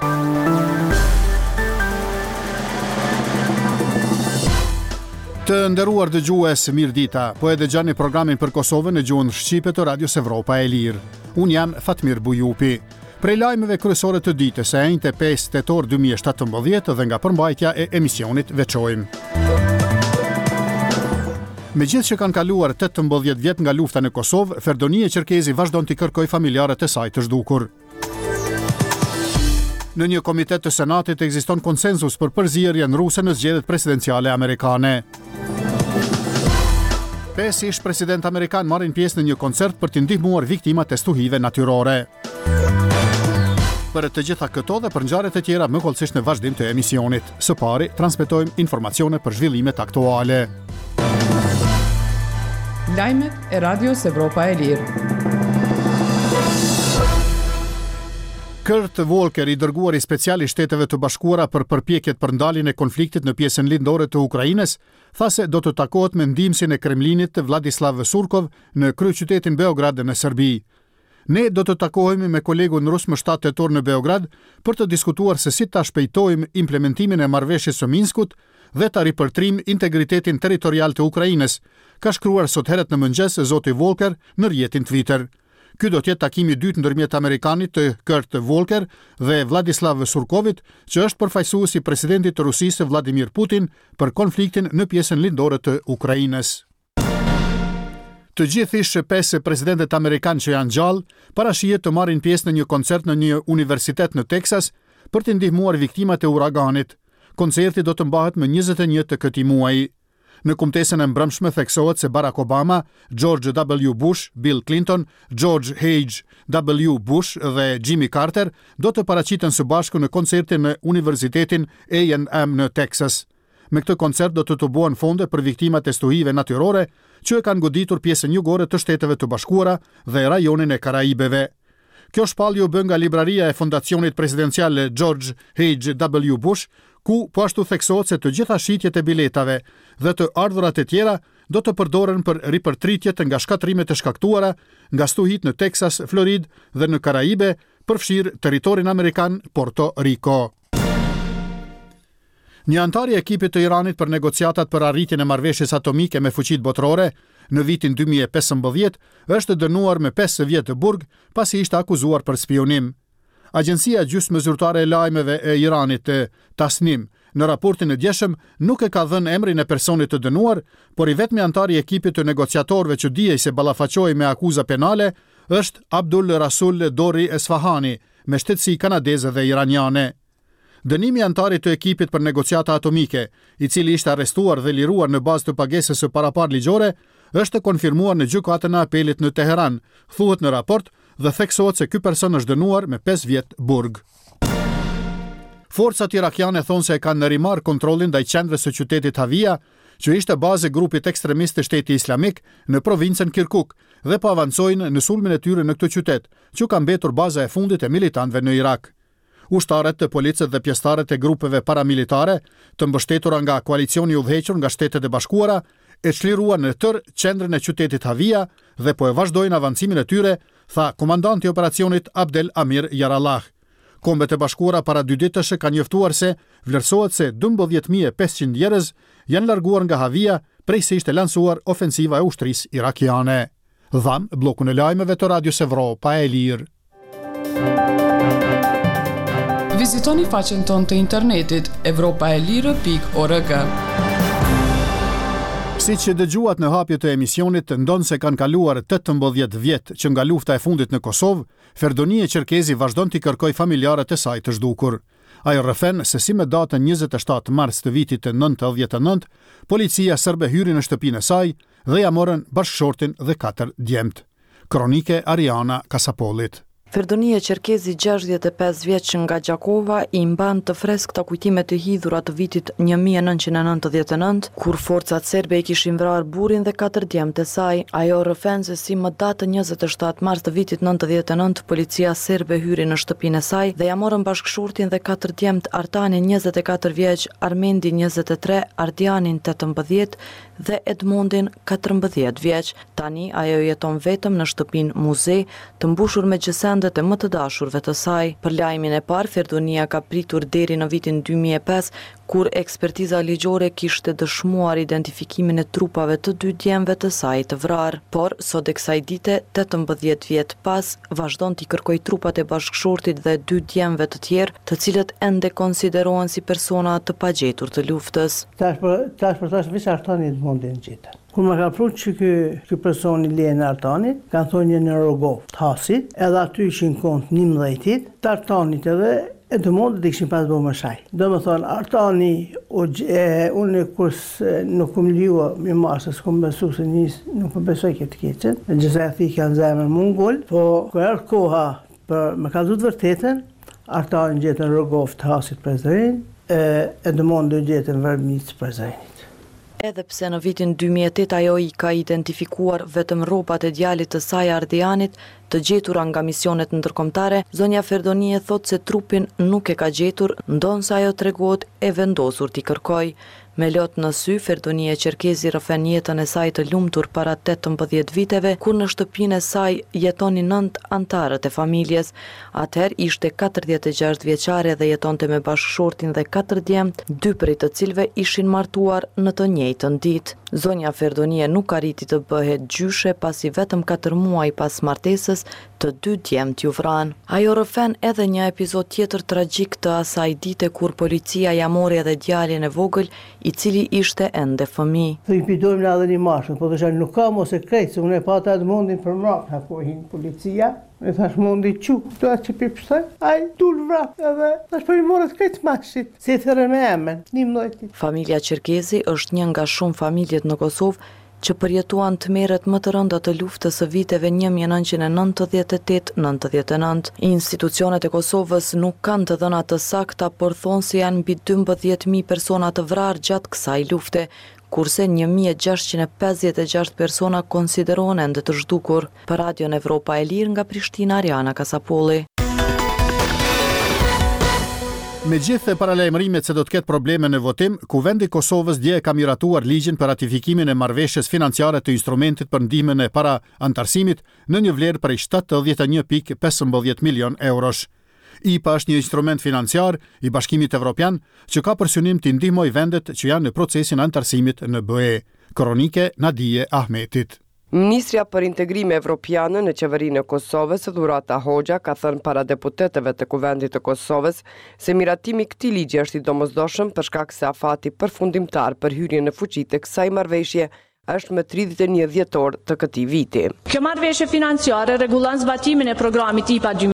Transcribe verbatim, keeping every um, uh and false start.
Të nderuar dëgjues, mirëdita. Po e dëgjoni programin për Kosovën në gjuhën shqipe të Radios Evropa e Lirë. Unë jam Fatmir Bujupi. Prej lajmeve kryesore të ditës së enjte pesë tetor dy mijë e shtatëmbëdhjetë dhe nga përmbajtja e emisionit veçojmë. Megjithëse që kanë kaluar tetëmbëdhjetë vjet nga lufta në Kosovë, Ferdonia Çerkezi vazhdon të kërkojë familjarët e saj të zhdukur. Në një komitet të Senatit ekziston konsensus për përzierjen ruse në zgjedhjet presidenciale amerikane. Pesë ish president amerikan marrin pjesë në një koncert për të ndihmuar viktimat e stuhive natyrore. Për të gjitha këto dhe për ngjarjet e tjera më kollësisht në vazhdim të emisionit. Së pari, transmetojmë informacione për zhvillimet aktuale. Lajmet e Radios Evropa e Lirë. Kurt Volker, i dërguari special i Shteteve të Bashkuara për përpjekjet për ndaljen e konfliktit në pjesën lindore të Ukrainës, tha se do të takohet me ndihmësin e Kremlinit të Vladislav Surkov në kryeqytetin Beograd në Serbi. Ne do të takohemi me kolegun rus më shtatë tetor në Beograd për të diskutuar se si ta shpejtojmë implementimin e marrëveshjes së Minskut dhe ta ripërtrim integritetin territorial të Ukrainës, ka shkruar sot herët në mëngjes zoti Volker në rrjetin Twitter. Ky do të jetë takimi i dytë ndërmjet amerikanit të Kurt Volker dhe Vladislav Surkovit, që është përfaqësuesi i presidentit të Rusisë Vladimir Putin për konfliktin në pjesën lindore të Ukrainës. Të gjithë ish pesë presidentët amerikan që janë gjallë parashihet të marrin pjesë në një koncert në një universitet në Teksas për të ndihmuar viktimat e uraganit. Koncerti do të mbahet më njëzet e një të këtij muaji. Në kumtesën e mbrëmshme theksohet se Barack Obama, George W. Bush, Bill Clinton, George H W. Bush dhe Jimmy Carter do të paraqiten së bashku në koncertin në Universitetin A and M në Texas. Me këtë koncert do të të bëhen fonde për viktimat e stuhive natyrore që e kanë goditur pjesën jugore të Shteteve të Bashkuara dhe rajonin e Karaibeve. Kjo shpallje u bë nga libraria e fondacionit presidencial George H W. Bush, ku po ashtu theksohet se të gjitha shitjet e biletave dhe të ardhurat e tjera do të përdoren për ripërtritjet nga shkatrimet e shkaktuara nga stuhit në Texas, Florid dhe në Karaibe, përfshirë territorin amerikan Porto Rico. Një antar i ekipit të Iranit për negociatat për arritjen e marrëveshjes atomike me fuqitë botërore në vitin dy mijë e pesëmbëdhjetë është dënuar me pesë vjet të burg pasi ishte akuzuar për spionim. Agjencia gjysmë zyrtare e lajmeve e Iranit, Tasnim, në raportin e djeshëm nuk e ka dhënë emrin e personit të dënuar, por i vetmi antar i ekipit të negociatorëve që dijej se ballafaqohej me akuza penale është Abdul Rasul Dori Esfahani, me shtetësi kanadeze dhe iraniane. Dënimi i antarit të ekipit për negociata atomike, i cili ishte arrestuar dhe liruar në bazë të pagesës së paraparë ligjore, është konfirmuar në gjykatën e apelit në Teheran, thuhet në raport, dhe theksohet se ky person është dënuar me pesë vjet burg. Forcat irakiane thonë se e kanë nërimar kontrollin ndaj qendrës së qytetit Havia, që ishte bazë e grupit ekstremist të Shteti Islamik në provincën Kirkuk dhe po avancojnë në sulmin e tyre në këtë qytet, që ka mbetur baza e fundit e militantëve në Irak. Ushtarët të policët dhe pjesëtarët e grupeve paramilitare, të mbështetura nga koalicioni i udhëhequr nga Shtetet e Bashkuara, e çliruan në tërë qendrën e qytetit Havia dhe po e vazhdojnë avancimin e tyre, tha komandanti i operacionit Abdel Amir Yarallah. Kombet e Bashkuara para dy ditësh kanë njoftuar se vlerësohet se dymbëdhjetë mijë e pesëqind njerëz janë larguar nga Havia prej se ishte lansuar ofensiva e ushtrisë irakiane. Dham bllokun e lajmeve të Radios Evropa e Lirë. Vizitoni faqen tonë të internetit evropaelire pikë org. Si që dëgjuat në hapje të emisionit, ndonë se kanë kaluar tetëmbëdhjetë vjet që nga lufta e fundit në Kosovë, Ferdonia Çerkezi vazhdon t'i kërkoj familjarët e saj të zhdukur. Ai rrëfen se si me datën njëzet e shtatë mars të vitit të nëntëdhjetë e nëntë, policia serbe hyri në shtëpinë e saj dhe ja morën bashkëshortin dhe katër djemt. Kronike Ariana Kasapolit. Ferdonia Çerkezi, gjashtëdhjetë e pesë vjeç nga Gjakova, i mban të freskëta kujtime të hidhura të vitit një mijë e nëntëqind e nëntëdhjetë e nëntë, kur forcat serbe i kishin vrarë burrin dhe katër djemt e saj. Ajo rrëfen se si më datën njëzet e shtatë mars të vitit nëntëdhjetë e nëntë, policia serbe hyri në shtëpinë e saj dhe ja morën bashkëshortin dhe katër djemt, Artanin njëzet e katër vjeç, Armendin njëzet e tre, Ardianin tetëmbëdhjetë, dhe Edmondin katërmbëdhjetë vjeç. Tani ajo jeton vetëm në shtëpinë muze të mbushur me gjesendet e më të dashurve të saj. Për lajmin e parë, Ferdonia ka pritur deri në vitin dy mijë e pesë, kur ekspertiza ligjore kishte dëshmuar identifikimin e trupave të dy djemve të saj të vrarë. Por, sot e kësaj dite, tetëmbëdhjetë vjet pas, vazhdon t'i kërkoj trupat e bashkëshortit dhe dy djemve të tjerë, të cilët ende konsiderohen si persona të pagjetur të luftës. Tash për tash për tash veç Artani Edmondin gjetën. Kur më ka pru që ky, ky personi lihen Artanit, kanë thonë një në Rogov të Hasit, edhe aty ishin kont njëmbëdhjetit, të Artanit edhe Edmondit dhe kishin pas bërë më shaj. Do më thonë, Artani, o, e, unë kur nuk kum liua mi marë, se s'kum besu se njës, nuk më besoj këtë keqen, në gjitha e thikë janë zemër mungull, po kër erë koha për me ka du të vërtetën, Artani gjetën Rogov të Hasit prezërin, Edmondit gjetën Vërmic prezërinit. Edhe pse në vitin dy mijë e tetë ajo i ka identifikuar vetëm rrobat e djalit të saj Ardianit, të gjetura nga misionet ndërkombëtare, zonja Ferdonie thot se trupin nuk e ka gjetur, ndonse ajo tregohet e vendosur t'i kërkoj. Me lot në sy, Ferdonie Qerkezi rrëfen jetën e saj të lumtur para tetëmbëdhjetë viteve, kur në shtëpinë e saj jetonin nënt antarët e familjes. Atëherë ishte katërdhjetë e gjashtë vjeçare dhe jetonte me bashkëshortin dhe katër djemt, dy prej të cilëve ishin martuar në të njëjtën ditë. Zonja Ferdonie nuk arriti të bëhet gjyshe pasi vetëm katër muaj pas martesës të dy djemt ju vranë. Ajo rrëfen edhe një epizod tjetër tragjik të asaj dite kur policia ja mori edhe djalin e vogël, i cili ishte ende fëmijë. Thë i pidojmë në edhe një mashën, po të shanë nuk ka mos e krejtë, se unë e pata Edmondin për mrapë, ha po hinë policia, e thash Mondi qu, do atë që pipështoj, a i dul vrapë, edhe thash për i morët krejtë mashit, si e thërën me emen, një mdojti. Familja Qerkezi është një nga shumë familjet në Kosovë që përjetuan të merret më të rënda të luftës së viteve një mijë e nëntëqind e nëntëdhjetë e tetë nëntëdhjetë e nëntë. Institucionet e Kosovës nuk kanë të dhëna të sakta, por thonë se janë mbi dymbëdhjetë mijë persona të vrarë gjatë kësaj lufte, kurse një mijë e gjashtëqind e pesëdhjetë e gjashtë persona konsiderohen ende të zhdukur. Për Radion Evropa e Lirë nga Prishtina, Ariana Kasapolli. Me gjithë paralajmërimet se do të ketë probleme në votim, Kuvendi i Kosovës dje ka miratuar ligjin për ratifikimin e marrëveshjes financiare të instrumentit për ndihmën e para antarësimit në një vlerë prej shtatëdhjetë e një pikë pesëmbëdhjetë milion eurosh. I pa është një instrument financiar i Bashkimit Evropian që ka për synim të ndihmojë vendet që janë në procesin antarësimit në B E. Kronike Nadije Ahmetit. Ministrja për Integrim Evropiane në qeverinë e Kosovës, Dhurata Hoxha, ka thënë para deputetëve të Kuvendit të Kosovës se miratimi i këtij ligji është i domosdoshëm për shkak se afati përfundimtar për hyrjen në fuqi të kësaj marrëveshje është më tridhjetë e një dhjetor të këtij viti. Kjo marrëveshje financiare rregullon zbatimin e programit I P A